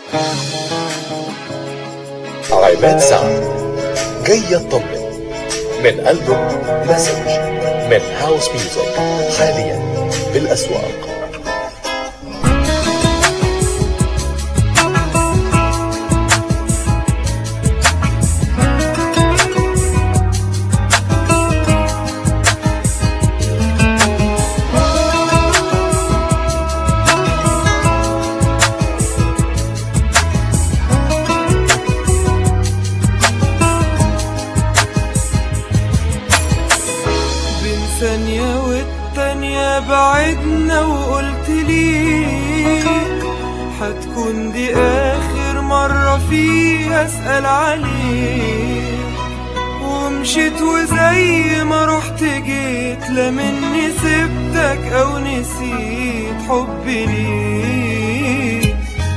عماد سعد جاي يطمن من ألبوم مسج من هاوس ميوزك حاليا بالأسواق. ثانية والتانية بعدنا وقلت لي حتكون دي آخر مرة فيها أسأل عليك، ومشيت وزي ما رحت جيت، لا مني سبتك أو نسيت حبي ليك.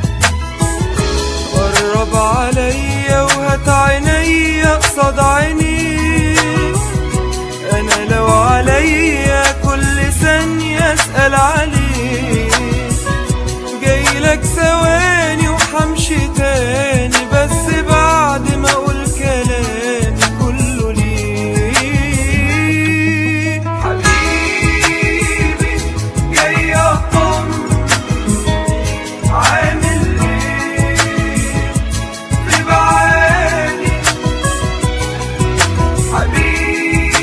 قرب عليا وهات عينيا قصاد عينيك، أنا لو عليا كل ثانية أسأل عليك، جايلك ثواني وحمشي تاني، بس بعد ما أقول كلامي كله ليك. حبيبي جاي أطمن عامل إيه في بعادي، حبيبي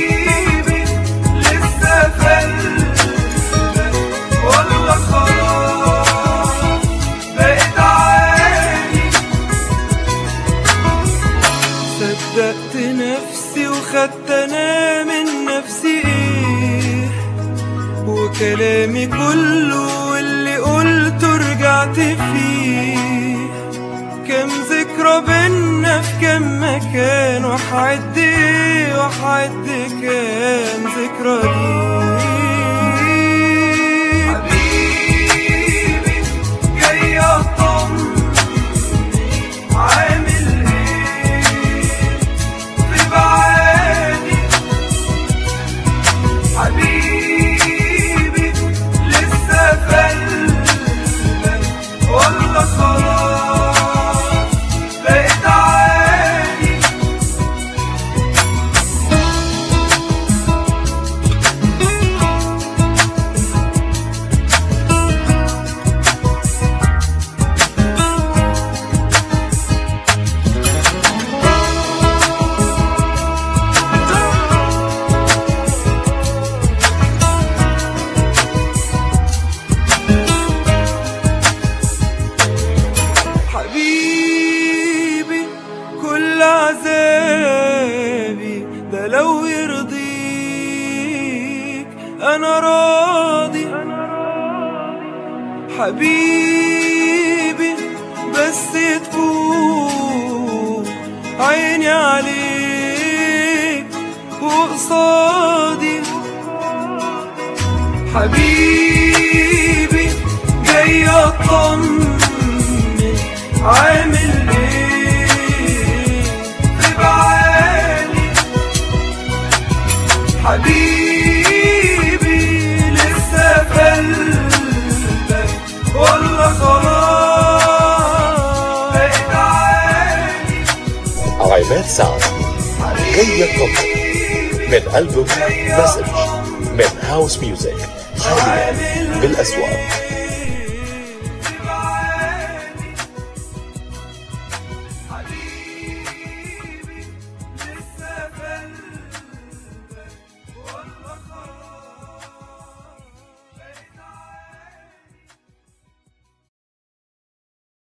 صدقت نفسي وخدت انا من نفسي ايه، وكلامي كله واللي قلته رجعت فيه. كم ذكرى بينا في كم مكان، وحعد ايه وحعد كام ذكرى ليه. حبيبي جاي اطمن عامل حبيبي لسه في قلبك ولا خلاص بقيت عادي. حبيبي كل عذابي ده لو يرضيك أنا راضي. حبيبي بس تفوق عيني عليك وقصادي. حبيبي جاي أطمن عامل ايه في بعالي، حبيبي لسه في قلبك ولا خلاص بقيت عالي. عماد سعد جاي يطمن من ألبوم مسج من هاوس ميوزك حاليا بالأسواق.